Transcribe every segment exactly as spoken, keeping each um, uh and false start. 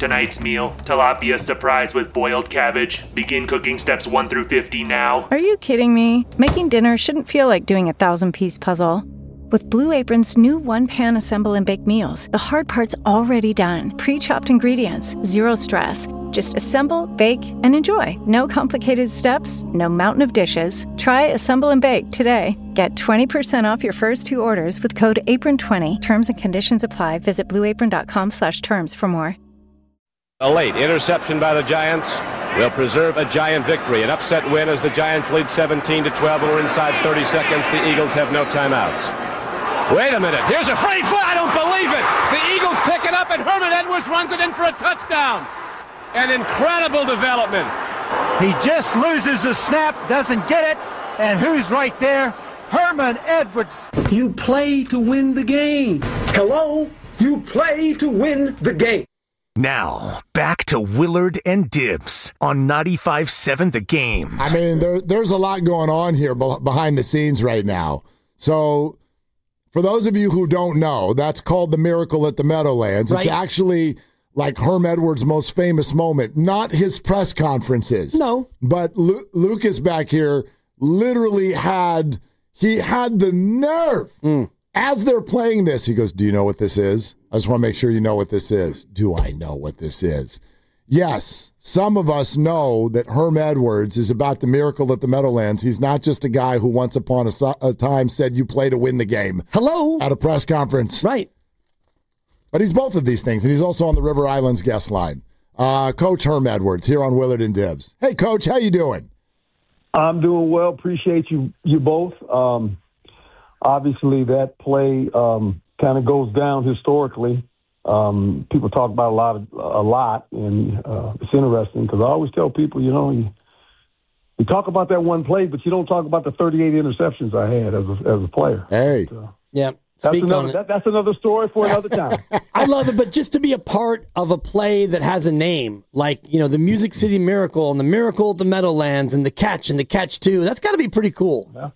Tonight's meal, tilapia surprise with boiled cabbage. Begin cooking steps one through fifty now. Are you kidding me? Making dinner shouldn't feel like doing a thousand-piece puzzle. With Blue Apron's new one-pan assemble and bake meals, the hard part's already done. Pre-chopped ingredients, zero stress. Just assemble, bake, and enjoy. No complicated steps, no mountain of dishes. Try Assemble and Bake today. Get twenty percent off your first two orders with code apron twenty. Terms and conditions apply. Visit blueapron.com slash terms for more. A late interception by the Giants will preserve a Giant victory. An upset win as the Giants lead seventeen to twelve. We're inside thirty seconds. The Eagles have no timeouts. Wait a minute. Here's a free foot. I don't believe it. The Eagles pick it up, and Herman Edwards runs it in for a touchdown. An incredible development. He just loses the snap, doesn't get it, and who's right there? Herman Edwards. You play to win the game. Hello? You play to win the game. Now, back to Willard and Dibbs on ninety-five seven The Game. I mean, there, there's a lot going on here behind the scenes right now. So, for those of you who don't know, that's called the Miracle at the Meadowlands. Right. It's actually like Herm Edwards' most famous moment, not his press conferences. No. But Lu- Lucas back here literally had, he had the nerve. Mm. As they're playing this, he goes, do you know what this is? I just want to make sure you know what this is. Do I know what this is? Yes, some of us know that Herm Edwards is about the Miracle at the Meadowlands. He's not just a guy who once upon a, a time said you play to win the game. Hello. At a press conference. Right. But he's both of these things, and he's also on the River Islands guest line. Uh, Coach Herm Edwards here on Willard and Dibbs. Hey, Coach, how you doing? I'm doing well. Appreciate you you both. Um, obviously, that play um, kind of goes down historically. Um, people talk about a lot, of, a lot, and uh, it's interesting because I always tell people, you know, you, you talk about that one play, but you don't talk about the thirty-eight interceptions I had as a, as a player. Hey. So, yeah. That's Speak another, on it. that, that's another story for another time. I love it, but just to be a part of a play that has a name, like, you know, the Music City Miracle and the Miracle at the Meadowlands and the catch and the catch two, that's got to be pretty cool. Yeah.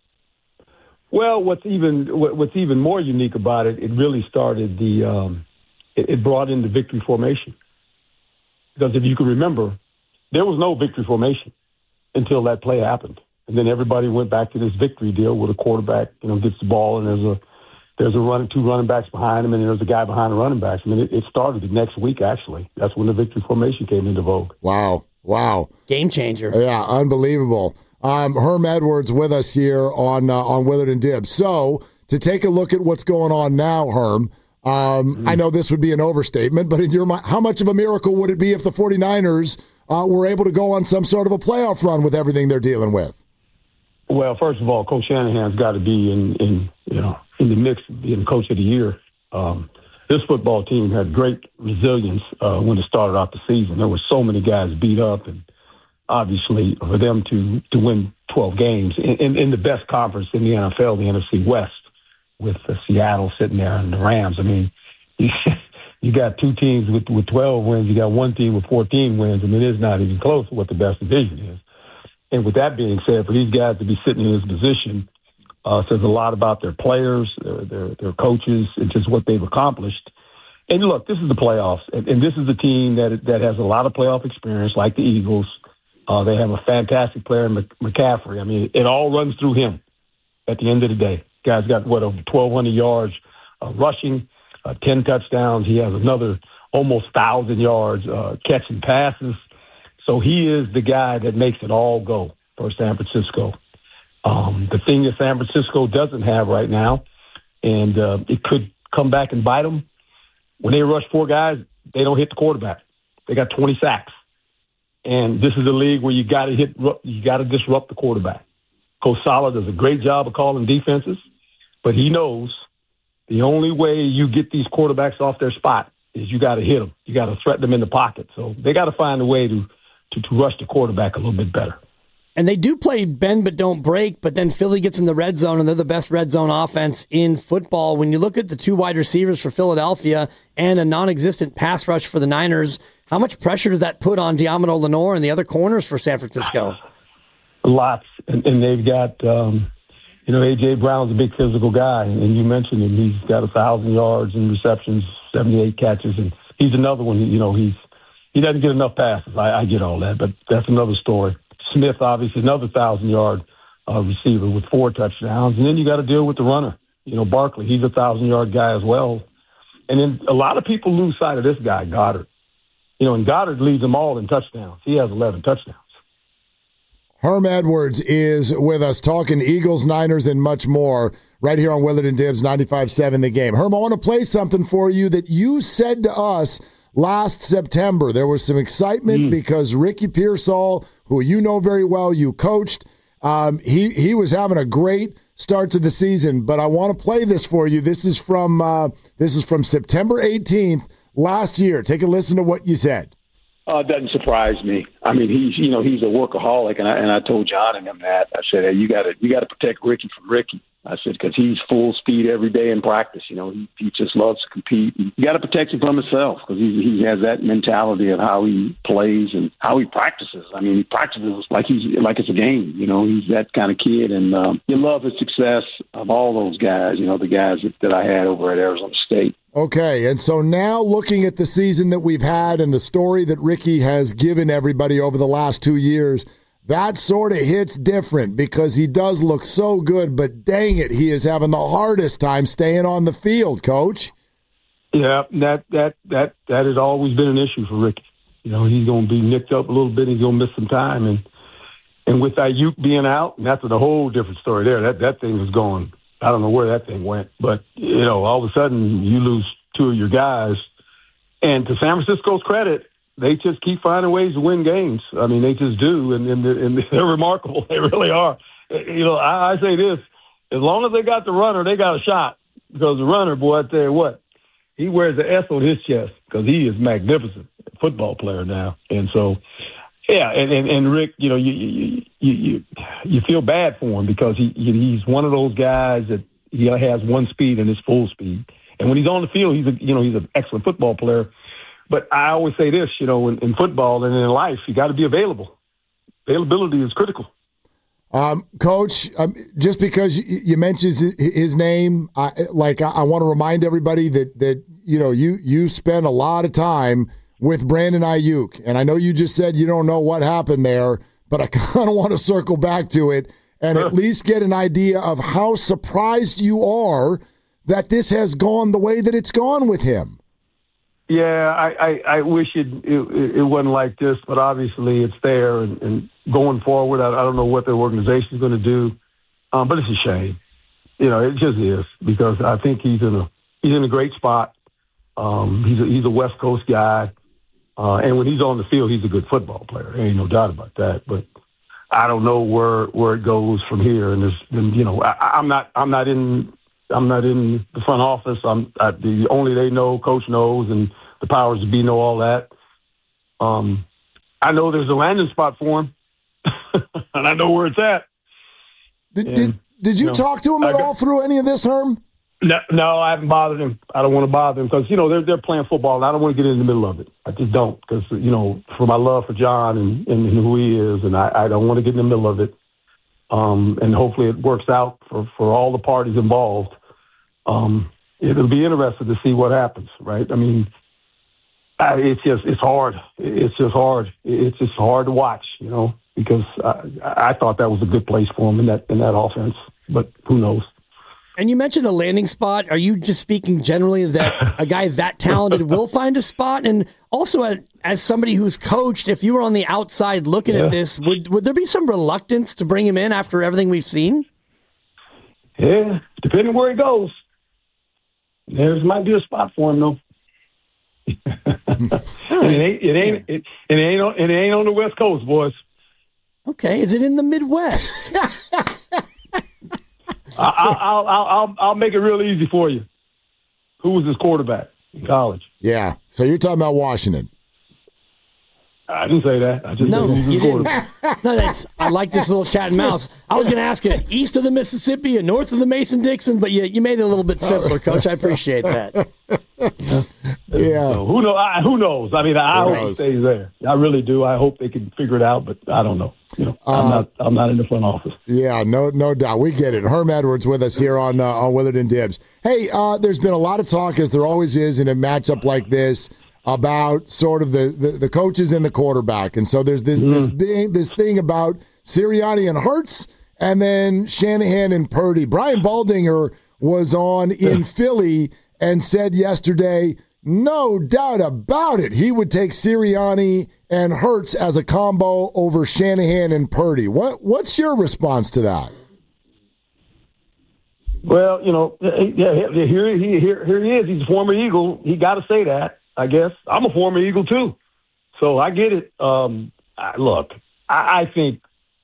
Well, what's even what's even more unique about it, it really started the um, it, it brought in the victory formation. Because if you can remember, there was no victory formation until that play happened, and then everybody went back to this victory deal where the quarterback, you know, gets the ball and there's a There's a run, two running backs behind him, and there's a guy behind the running backs. I mean, it, it started the next week, actually. That's when the victory formation came into vogue. Wow. Wow. Game changer. Yeah, unbelievable. Um, Herm Edwards with us here on uh, on Willard and Dibbs. So, to take a look at what's going on now, Herm, um, mm. I know this would be an overstatement, but in your mind, how much of a miracle would it be if the 49ers uh, were able to go on some sort of a playoff run with everything they're dealing with? Well, first of all, Coach Shanahan's got to be in, in you know, in the mix of being Coach of the Year. Um, this football team had great resilience uh, when it started off the season. There were so many guys beat up, and obviously for them to, to win twelve games in, in, in the best conference in the N F L, the N F C West, with uh, Seattle sitting there and the Rams. I mean, you, you got two teams with, with twelve wins. You got one team with fourteen wins. I mean, it's not even close to what the best division is. And with that being said, for these guys to be sitting in this position uh, says a lot about their players, their, their their coaches, and just what they've accomplished. And look, this is the playoffs, and, and this is a team that that has a lot of playoff experience, like the Eagles. Uh, they have a fantastic player, McCaffrey. I mean, it all runs through him at the end of the day. Guy's got, what, over twelve hundred yards uh, rushing, uh, ten touchdowns. He has another almost one thousand yards uh, catching passes. So he is the guy that makes it all go for San Francisco. Um, the thing that San Francisco doesn't have right now, and uh, it could come back and bite them, when they rush four guys, they don't hit the quarterback. They got twenty sacks. And this is a league where you got to hit, you got to disrupt the quarterback. Coach Saleh does a great job of calling defenses, but he knows the only way you get these quarterbacks off their spot is you got to hit them. You got to threaten them in the pocket. So they got to find a way to To, to rush the quarterback a little bit better. And they do play bend but don't break, but then Philly gets in the red zone, and they're the best red zone offense in football. When you look at the two wide receivers for Philadelphia and a non-existent pass rush for the Niners, how much pressure does that put on Diamond Lenore and the other corners for San Francisco? Lots. And, and they've got, um, you know, A J. Brown's a big physical guy, and you mentioned him. He's got one thousand yards and receptions, seventy-eight catches, and he's another one, you know, he's he doesn't get enough passes. I, I get all that, but that's another story. Smith, obviously, another thousand-yard uh, receiver with four touchdowns. And then you got to deal with the runner. You know, Barkley, he's a thousand-yard guy as well. And then a lot of people lose sight of this guy, Goddard. You know, and Goddard leads them all in touchdowns. He has eleven touchdowns. Herm Edwards is with us talking Eagles, Niners, and much more right here on Willard and Dibs ninety-five point seven The Game. Herm, I want to play something for you that you said to us last September. There was some excitement mm. because Ricky Pearsall, who you know very well, you coached, um, he, he was having a great start to the season. But I want to play this for you. This is from uh, this is from September eighteenth last year. Take a listen to what you said. Uh, it doesn't surprise me. I mean, he's you know he's a workaholic, and I and I told John and him that. I said, hey, you got to you got to protect Ricky from Ricky. I said, because he's full speed every day in practice. You know, he, he just loves to compete. You got to protect him from himself because he he has that mentality of how he plays and how he practices. I mean, he practices like he's like it's a game. You know, he's that kind of kid, and um, you love his success of all those guys. You know, the guys that, that I had over at Arizona State. Okay, and so now looking at the season that we've had and the story that Ricky has given everybody over the last two years, that sort of hits different because he does look so good, but dang it, he is having the hardest time staying on the field, Coach. Yeah, that that that that has always been an issue for Ricky. You know, he's going to be nicked up a little bit. He's going to miss some time, and and with Ayuk being out, and that's a whole different story there. That that thing was going. I don't know where that thing went, but, you know, all of a sudden you lose two of your guys. And to San Francisco's credit, they just keep finding ways to win games. I mean, they just do, and, and, and they're remarkable. They really are. You know, I, I say this, as long as they got the runner, they got a shot. Because the runner, boy, I tell you what, he wears the S on his chest because he is magnificent football player now. And so, yeah, and, and, and Rick, you know, you, you you you you feel bad for him because he he's one of those guys that he has one speed and it's full speed. And when he's on the field, he's a you know he's an excellent football player. But I always say this, you know, in, in football and in life, you got to be available. Availability is critical. Um, Coach, um, just because you, you mentioned his, his name, I, like I, I want to remind everybody that that you know you you spend a lot of time with Brandon Ayuk. And I know you just said you don't know what happened there, but I kind of want to circle back to it and at least get an idea of how surprised you are that this has gone the way that it's gone with him. Yeah, I, I, I wish it, it it wasn't like this, but obviously it's there. And, and going forward, I, I don't know what the organization is going to do, um, but it's a shame. You know, it just is because I think he's in a he's in a great spot. Um, he's a, he's a West Coast guy. Uh, and when he's on the field, he's a good football player. There ain't no doubt about that. But I don't know where where it goes from here. And there's, and, you know, I, I'm not I'm not in I'm not in the front office. I'm I, the only they know, coach knows, and the powers to be know all that. Um, I know there's a landing spot for him, and I know where it's at. Did and, did, did you, you know, talk to him at got, all through any of this, Herm? No, no, I haven't bothered him. I don't want to bother him because, you know, they're they're playing football, and I don't want to get in the middle of it. I just don't because, you know, for my love for John and, and who he is, and I, I don't want to get in the middle of it. Um, and hopefully it works out for, for all the parties involved. Um, it'll be interesting to see what happens, right? I mean, I, it's just it's hard. It's just hard. It's just hard to watch, you know, because I, I thought that was a good place for him in that in that offense, but who knows? And you mentioned a landing spot. Are you just speaking generally that a guy that talented will find a spot? And also, as, as somebody who's coached, if you were on the outside looking yeah. at this, would would there be some reluctance to bring him in after everything we've seen? Yeah, depending where he goes. There might be a spot for him, though. And it ain't it ain't it, it ain't on, it ain't on the West Coast, boys. Okay, is it in the Midwest? I, I'll, I'll, I'll, I'll make it real easy for you. Who was his quarterback in college? Yeah. So you're talking about Washington. I didn't say that. I just no, said who was his quarterback. No, that's. I like this little cat and mouse. I was going to ask it east of the Mississippi and north of the Mason-Dixon, but you you made it a little bit simpler, Coach. I appreciate that. Yeah. So who know? I, who knows? I mean, I who hope knows? he stays there. I really do. I hope they can figure it out, but I don't know. You know, uh, I'm not. I'm not in the front office. Yeah, no, no doubt. We get it. Herm Edwards with us here on uh, on Willard and Dibs. Hey, uh, there's been a lot of talk, as there always is, in a matchup like this, about sort of the, the, the coaches and the quarterback. And so there's this mm. this big this thing about Sirianni and Hurts, and then Shanahan and Purdy. Brian Baldinger was on in Philly and said yesterday, no doubt about it, he would take Sirianni and Hurts as a combo over Shanahan and Purdy. What what's your response to that? Well, you know, yeah, here he here here he is. He's a former Eagle. He got to say that, I guess. I'm a former Eagle too, so I get it. Um, I, look, I, I think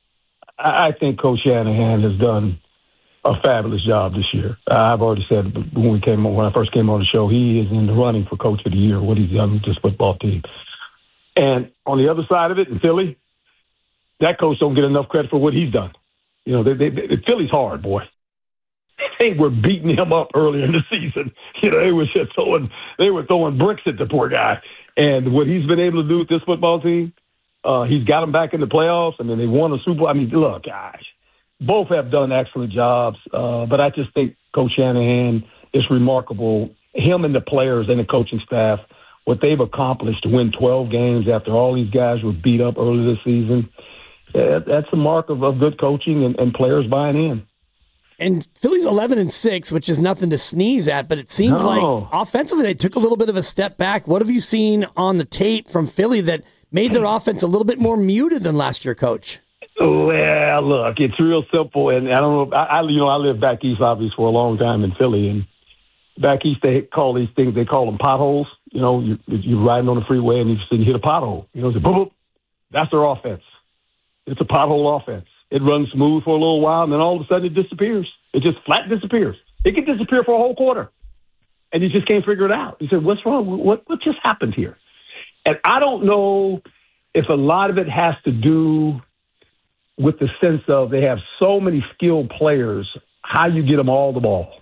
I think Coach Shanahan has done a fabulous job this year. I've already said when we came when I first came on the show, he is in the running for Coach of the Year. What he's done with this football team, and on the other side of it, in Philly, that coach don't get enough credit for what he's done. You know, they, they, they, Philly's hard, boy. They were beating him up earlier in the season. You know, they were just throwing, they were throwing bricks at the poor guy. And what he's been able to do with this football team, uh, he's got them back in the playoffs. I mean, they won a Super Bowl. I mean, look, gosh, both have done excellent jobs. Uh, but I just think Coach Shanahan is remarkable. Him and the players and the coaching staff, what they've accomplished to win twelve games after all these guys were beat up earlier this season, yeah, that's a mark of, of good coaching and, and players buying in. And Philly's eleven and six, which is nothing to sneeze at, but it seems no. like offensively they took a little bit of a step back. What have you seen on the tape from Philly that made their offense a little bit more muted than last year, Coach? Well, look, it's real simple, and I don't know. I, I you know I lived back east, obviously, for a long time in Philly, and back east they call these things they call them potholes. You know, you, you're riding on the freeway and you just hit a pothole. You know, it's a boom, boom. That's their offense. It's a pothole offense. It runs smooth for a little while, and then all of a sudden it disappears. It just flat disappears. It can disappear for a whole quarter, and you just can't figure it out. You say, what's wrong? What, what just happened here? And I don't know if a lot of it has to do with the sense of they have so many skilled players, how you get them all the ball.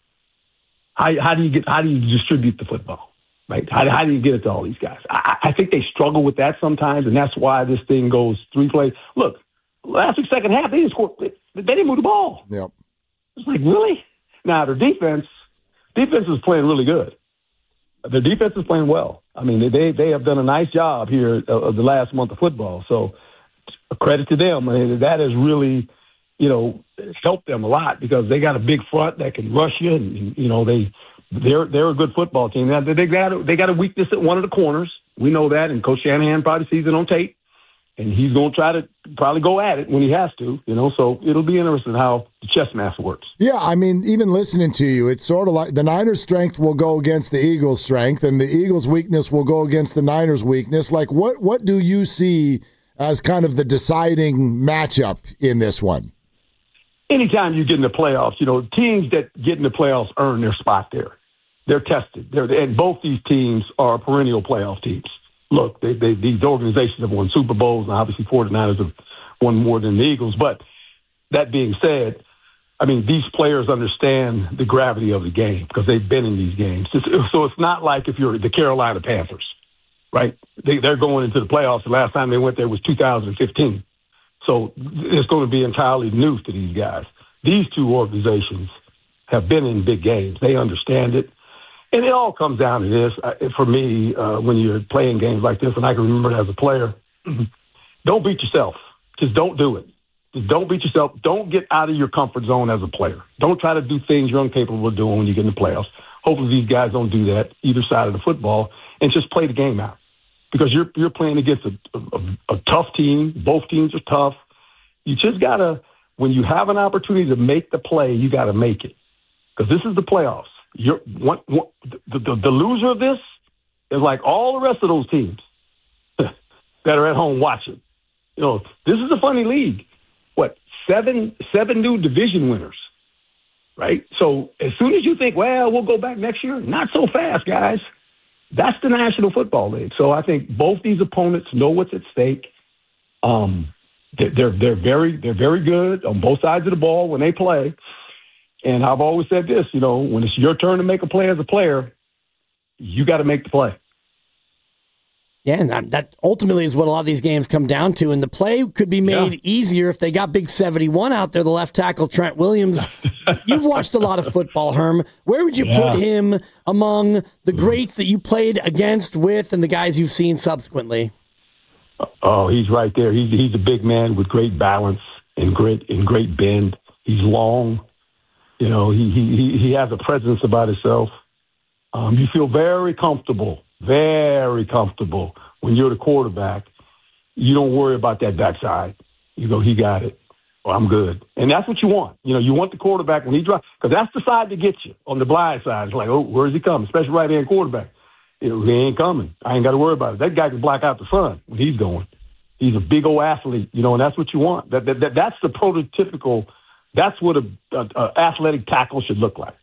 How, how do you get? How do you distribute the football? Right? How, how do you get it to all these guys? I, I think they struggle with that sometimes, and that's why this thing goes three plays. Look, last week's second half, they didn't score. They, they didn't move the ball. Yep. It's like, really? Now, their defense, defense is playing really good. Their defense is playing well. I mean, they they have done a nice job here of the last month of football. So, credit to them. I mean, that has really, you know, helped them a lot because they got a big front that can rush you, and, and you know they they're they're a good football team. Now, they got a, they got a weakness at one of the corners. We know that, and Coach Shanahan probably sees it on tape. And he's going to try to probably go at it when he has to, you know, so it'll be interesting how the chess master works. Yeah, I mean, even listening to you, it's sort of like the Niners' strength will go against the Eagles' strength, and the Eagles' weakness will go against the Niners' weakness. Like, what, what do you see as kind of the deciding matchup in this one? Anytime you get in the playoffs, you know, teams that get in the playoffs earn their spot there. They're tested. They're, and both these teams are perennial playoff teams. Look, they, they, these organizations have won Super Bowls, and obviously forty-niners have won more than the Eagles. But that being said, I mean, these players understand the gravity of the game because they've been in these games. So it's not like if you're the Carolina Panthers, right? They, they're going into the playoffs. The last time they went there was two thousand fifteen. So it's going to be entirely new to these guys. These two organizations have been in big games. They understand it. And it all comes down to this. Uh, for me, uh, when you're playing games like this, and I can remember it as a player, don't beat yourself. Just don't do it. Just don't beat yourself. Don't get out of your comfort zone as a player. Don't try to do things you're incapable of doing when you get in the playoffs. Hopefully these guys don't do that either side of the football, and just play the game out. Because you're you're playing against a, a, a tough team. Both teams are tough. You just got to, when you have an opportunity to make the play, you got to make it. Because this is the playoffs. You're one, one, the, the, the loser of this is like all the rest of those teams that are at home watching. You know, this is a funny league. What, seven seven new division winners, right? So as soon as you think, well, we'll go back next year, not so fast, guys. That's the National Football League. So I think both these opponents know what's at stake. Um, they're they're very they're very good on both sides of the ball when they play. And I've always said this, you know, when it's your turn to make a play as a player, you got to make the play. Yeah, and that, that ultimately is what a lot of these games come down to. And the play could be made yeah. easier if they got Big seventy-one out there, the left tackle, Trent Williams. You've watched a lot of football, Herm. Where would you yeah. put him among the greats that you played against, with, and the guys you've seen subsequently? Oh, he's right there. He's he's a big man with great balance and great and great bend. He's long. You know, he he he has a presence about himself. Um, you feel very comfortable. Very comfortable when you're the quarterback. You don't worry about that backside. You go, he got it. Well, I'm good. And that's what you want. You know, you want the quarterback when he drives, because that's the side that gets you on the blind side. It's like, oh, where's he coming? Especially right-hand quarterback. You know, he ain't coming. I ain't got to worry about it. That guy can block out the sun when he's going. He's a big old athlete, you know, and that's what you want. That, that, that That's the prototypical, that's what an a, a athletic tackle should look like.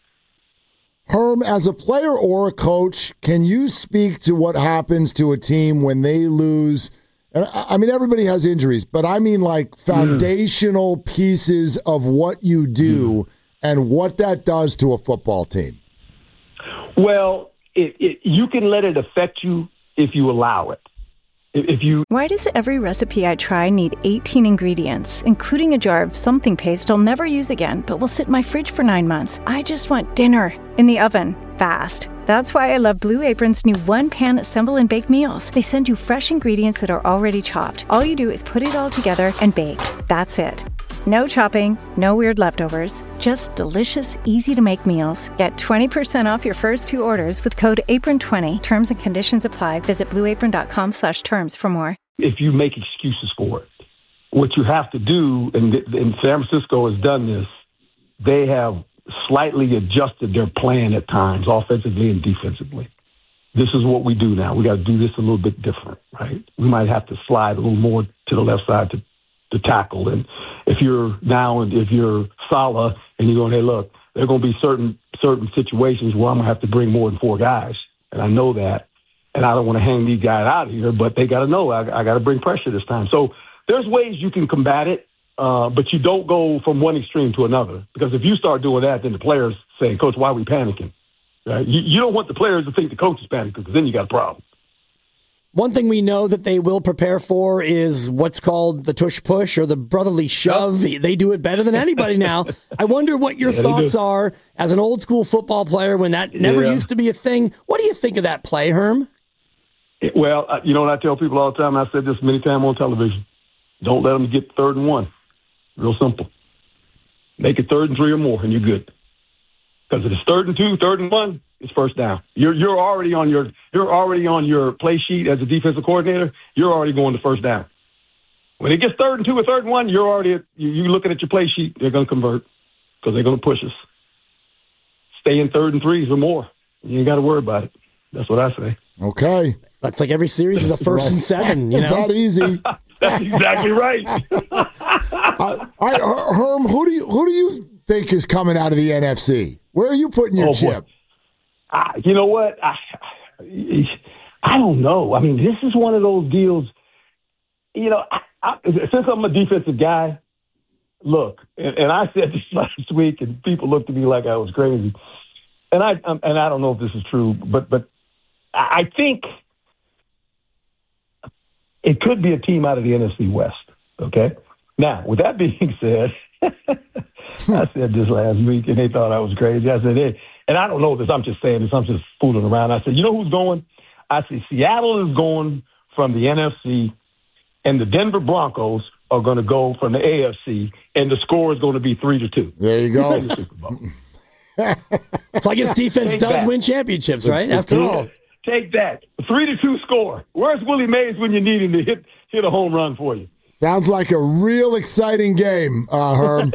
Herm, as a player or a coach, can you speak to what happens to a team when they lose? I mean, everybody has injuries, but I mean like foundational mm. pieces of what you do mm. and what that does to a football team. Well, it, it, you can let it affect you if you allow it. If you Why does every recipe I try need eighteen ingredients, including a jar of something paste I'll never use again, but will sit in my fridge for nine months? I just want dinner in the oven, fast. That's why I love Blue Apron's new one-pan assemble and bake meals. They send you fresh ingredients that are already chopped. All you do is put it all together and bake. That's it. No chopping, no weird leftovers, just delicious, easy-to-make meals. Get twenty percent off your first two orders with code apron twenty. Terms and conditions apply. Visit blueapron.com slash terms for more. If you make excuses for it, what you have to do, and, and San Francisco has done this, they have slightly adjusted their plan at times, offensively and defensively. This is what we do now. We got to do this a little bit different, right? We might have to slide a little more to the left side to to tackle. And if you're now, if you're Saleh and you're going, hey, look, there are going to be certain certain situations where I'm going to have to bring more than four guys. And I know that. And I don't want to hang these guys out here, but they got to know I, I got to bring pressure this time. So there's ways you can combat it, uh, but you don't go from one extreme to another. Because if you start doing that, then the players say, Coach, why are we panicking? Right? You, you don't want the players to think the coach is panicking, because then you got a problem. One thing we know that they will prepare for is what's called the tush push or the brotherly shove. Yep. They do it better than anybody now. I wonder what your yeah, thoughts are as an old school football player when that never yeah. used to be a thing. What do you think of that play, Herm? It, well, uh, you know what I tell people all the time? I said this many times on television. Don't let them get third and one. Real simple. Make it third and three or more, and you're good. Because if it's third and two, third and one, it's first down. You're you're already on your you're already on your play sheet as a defensive coordinator. You're already going to first down. When it gets third and two or third and one, you're already at, you're looking at your play sheet. They're going to convert because they're going to push us. Stay in third and threes or more. You ain't got to worry about it. That's what I say. Okay, that's like every series is a first right. and seven. You know, not easy. That's exactly right. uh, I, Herm, who do you who do you think is coming out of the N F C? Where are you putting your oh, chip? I, you know what? I, I don't know. I mean, this is one of those deals. You know, I, I, since I'm a defensive guy, look, and, and I said this last week, and people looked at me like I was crazy. And I um, and I don't know if this is true, but but I think it could be a team out of the N F C West. Okay. Now, with that being said, I said this last week, and they thought I was crazy. I said, hey. And I don't know this. I'm just saying this. I'm just fooling around. I said, you know who's going? I said, Seattle is going from the N F C, and the Denver Broncos are going to go from the A F C, and the score is going to be three to two. There you go. It's like his defense Take does that. win championships, right? After all. Take that. Three to two score. Where's Willie Mays when you need him to hit, hit a home run for you? Sounds like a real exciting game, uh, Herm.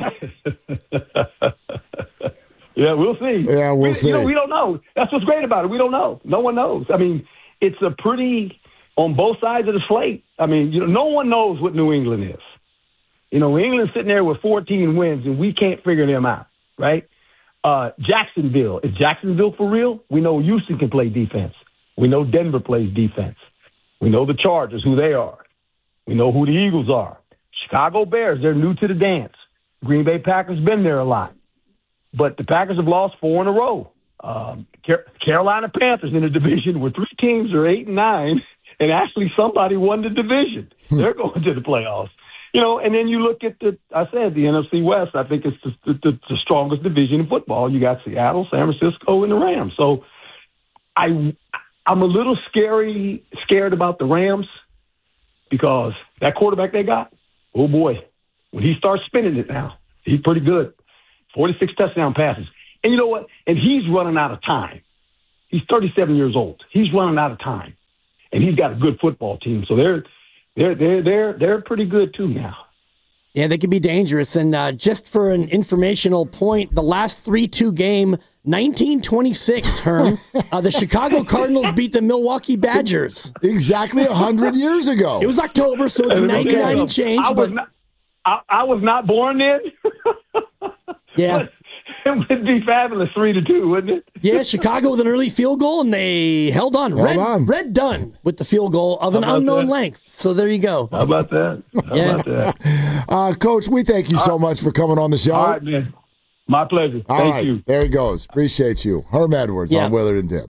Yeah, we'll see. Yeah, we'll we, see. You know, we don't know. That's what's great about it. We don't know. No one knows. I mean, it's a pretty on both sides of the slate. I mean, you know, no one knows what New England is. You know, England's sitting there with fourteen wins, and we can't figure them out, right? Uh, Jacksonville. Is Jacksonville for real? We know Houston can play defense. We know Denver plays defense. We know the Chargers, who they are. We know who the Eagles are. Chicago Bears, they're new to the dance. Green Bay Packers been there a lot. But the Packers have lost four in a row. Um, Car- Carolina Panthers in the division where three teams are eight and nine, and actually somebody won the division. They're going to the playoffs. You know, and then you look at the, I said, the N F C West, I think it's the, the, the strongest division in football. You got Seattle, San Francisco, and the Rams. So I, I'm a little scary, scared about the Rams because that quarterback they got, oh boy, when he starts spinning it now, he's pretty good. forty-six touchdown passes. And you know what? And he's running out of time. He's thirty-seven years old. He's running out of time. And he's got a good football team. So they're they're they're they're they're pretty good too now. Yeah, they can be dangerous. And uh, just for an informational point, the last three two game, nineteen twenty-six, Herm, uh, the Chicago Cardinals beat the Milwaukee Badgers. Exactly one hundred years ago. It was October, so it's ninety-nine okay. and change. I but was not, I, I was not born then. Yeah. But it would be fabulous, three to two, wouldn't it? Yeah, Chicago with an early field goal, and they held on. Held Red, on. Red Dunn with the field goal of an unknown that? length. So there you go. How about that? How Yeah. about that? Uh, Coach, we thank you so much for coming on the show. All right, man. My pleasure. All Thank right, you. there he goes. Appreciate you. Herm Edwards Yeah. on Willard and Dip.